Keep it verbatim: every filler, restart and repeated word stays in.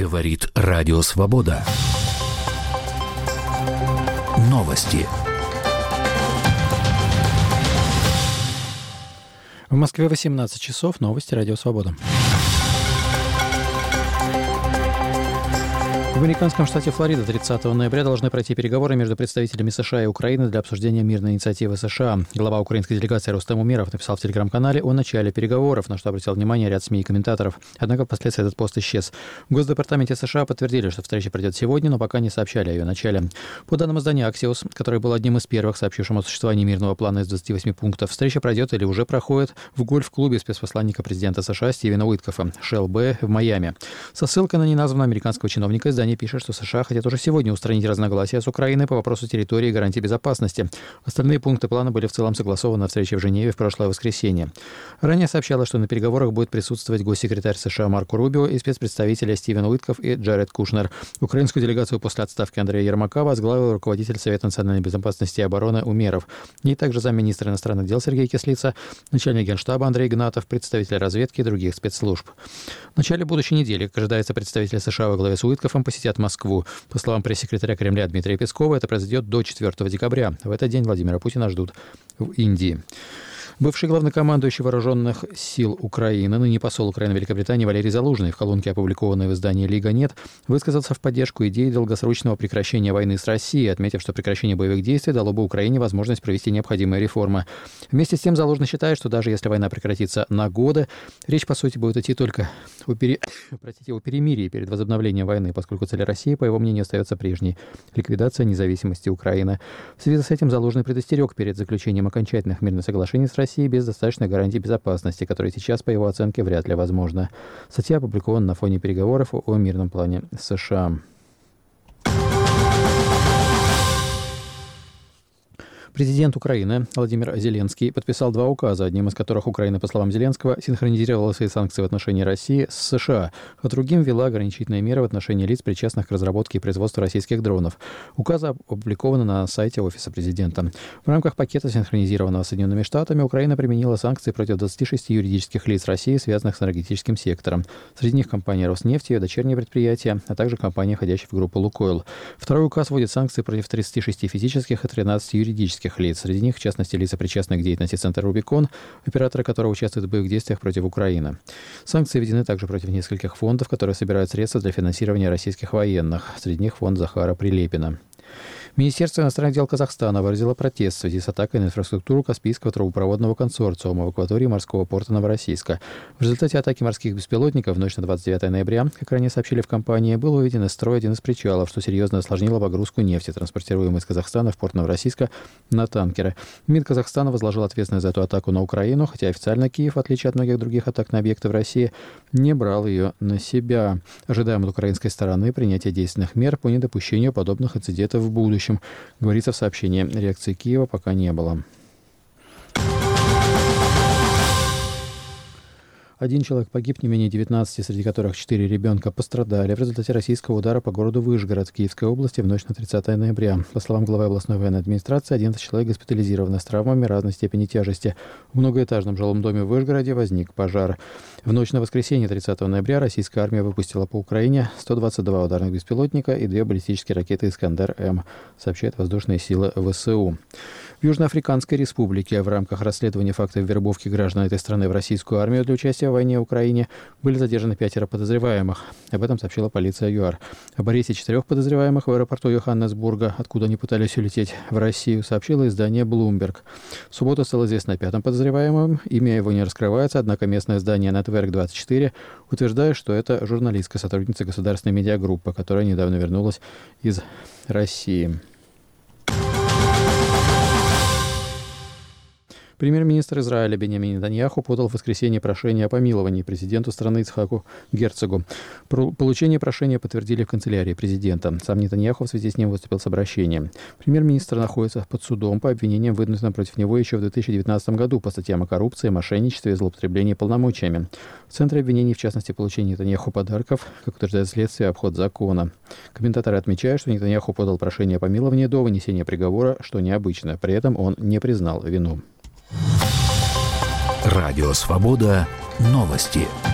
Говорит Радио Свобода. Новости. В Москве восемнадцать часов. Новости Радио Свобода. В американском штате Флорида тридцатого ноября должны пройти переговоры между представителями США и Украины для обсуждения мирной инициативы США. Глава украинской делегации Рустем Умеров написал в телеграм-канале о начале переговоров, на что обратил внимание ряд СМИ и комментаторов. Однако впоследствии этот пост исчез. В Госдепартаменте США подтвердили, что встреча пройдет сегодня, но пока не сообщали о ее начале. По данным издания Axios, который был одним из первых, сообщившим о существовании мирного плана из двадцати восьми пунктов, встреча пройдет или уже проходит в гольф-клубе спецпосланника президента США Стивена Уиткофа Shell Bay в Майами. Со ссылкой на неназванного американского чиновника издание пишет, что США хотят уже сегодня устранить разногласия с Украиной по вопросу территории и гарантии безопасности. Остальные пункты плана были в целом согласованы на встрече в Женеве в прошлое воскресенье. Ранее сообщалось, что на переговорах будет присутствовать госсекретарь США Марко Рубио и спецпредставители Стивен Уиткоф и Джаред Кушнер. Украинскую делегацию после отставки Андрея Ермака возглавил руководитель Совета национальной безопасности и обороны Умеров. И также замминистра иностранных дел Сергей Кислица, начальник Генштаба Андрей Игнатов, представители разведки и других спецслужб. В начале будущей недели, как ожидается, представители США во главе с Уиткофом посетят Москву. По словам пресс-секретаря Кремля Дмитрия Пескова, это произойдет до четвёртого декабря. В этот день Владимира Путина ждут в Индии. Бывший главнокомандующий вооруженных сил Украины, ныне посол Украины в Великобритании Валерий Залужный в колонке, опубликованной в издании «Лига Нет», высказался в поддержку идеи долгосрочного прекращения войны с Россией, отметив, что прекращение боевых действий дало бы Украине возможность провести необходимые реформы. Вместе с тем Залужный считает, что даже если война прекратится на годы, речь, по сути, будет идти только о, пере... Простите, о перемирии перед возобновлением войны, поскольку цель России, по его мнению, остается прежней – ликвидация независимости Украины. В связи с этим Залужный предостерег перед заключением окончательных мирных соглашений с Россией без достаточной гарантии безопасности, которые сейчас, по его оценке, вряд ли возможно. Статья опубликована на фоне переговоров о мирном плане США. Президент Украины Владимир Зеленский подписал два указа, одним из которых Украина, по словам Зеленского, синхронизировала свои санкции в отношении России с США, а другим ввела ограничительные меры в отношении лиц, причастных к разработке и производству российских дронов. Указы опубликованы на сайте Офиса президента. В рамках пакета, синхронизированного с Соединенными Штатами, Украина применила санкции против двадцати шести юридических лиц России, связанных с энергетическим сектором. Среди них компания «Роснефть», ее дочерние предприятия, а также компания, входящая в группу «Лукойл». Второй указ вводит санкции против тридцати шести физических и тринадцати юридических лиц. Среди них, в частности, лица, причастные к деятельности Центра «Рубикон», операторы которого участвуют в боевых действиях против Украины. Санкции введены также против нескольких фондов, которые собирают средства для финансирования российских военных. Среди них фонд Захара Прилепина. Министерство иностранных дел Казахстана выразило протест в связи с атакой на инфраструктуру Каспийского трубопроводного консорциума в акватории морского порта Новороссийска. В результате атаки морских беспилотников в ночь на двадцать девятое ноября, как ранее сообщили в компании, был выведен из строя один из причалов, что серьезно осложнило погрузку нефти, транспортируемой из Казахстана в порт Новороссийска, на танкеры. МИД Казахстана возложил ответственность за эту атаку на Украину, хотя официально Киев, в отличие от многих других атак на объекты в России, не брал ее на себя. Ожидаем от украинской стороны принятия действенных мер по недопущению подобных инцидентов в будущем. Говорится в сообщении. Реакции Киева пока не было. Один человек погиб, не менее девятнадцати, среди которых четыре ребенка пострадали в результате российского удара по городу Вышгород в Киевской области в ночь на тридцатое ноября. По словам главы областной военной администрации, одиннадцать человек госпитализированы с травмами разной степени тяжести. В многоэтажном жилом доме в Вышгороде возник пожар. В ночь на воскресенье тридцатого ноября российская армия выпустила по Украине сто двадцать два ударных беспилотника и две баллистические ракеты «Искандер-М», сообщают воздушные силы ВСУ. В Южноафриканской республике в рамках расследования фактов вербовки граждан этой страны в российскую армию для участия в войне в Украине были задержаны пятеро подозреваемых. Об этом сообщила полиция ЮАР. Об аресте четырех подозреваемых в аэропорту Йоханнесбурга, откуда они пытались улететь в Россию, сообщило издание Bloomberg. В субботу стало известно о пятом подозреваемом. Имя его не раскрывается, однако местное издание Network двадцать четыре утверждает, что это журналистка, сотрудница государственной медиагруппы, которая недавно вернулась из России. Премьер-министр Израиля Биньямин Нетаньяху подал в воскресенье прошение о помиловании президенту страны Ицхаку Герцогу. Получение прошения подтвердили в канцелярии президента. Сам Нетаньяху в связи с ним выступил с обращением. Премьер-министр находится под судом по обвинениям, выдвинутым против него еще в две тысячи девятнадцатом году по статьям о коррупции, мошенничестве и злоупотреблении полномочиями. В центре обвинений, в частности, получение Нетаньяху подарков, как утверждает следствие, обход закона. Комментаторы отмечают, что Нетаньяху подал прошение о помиловании до вынесения приговора, что необычно. При этом он не признал вину. Радио Свобода. Новости.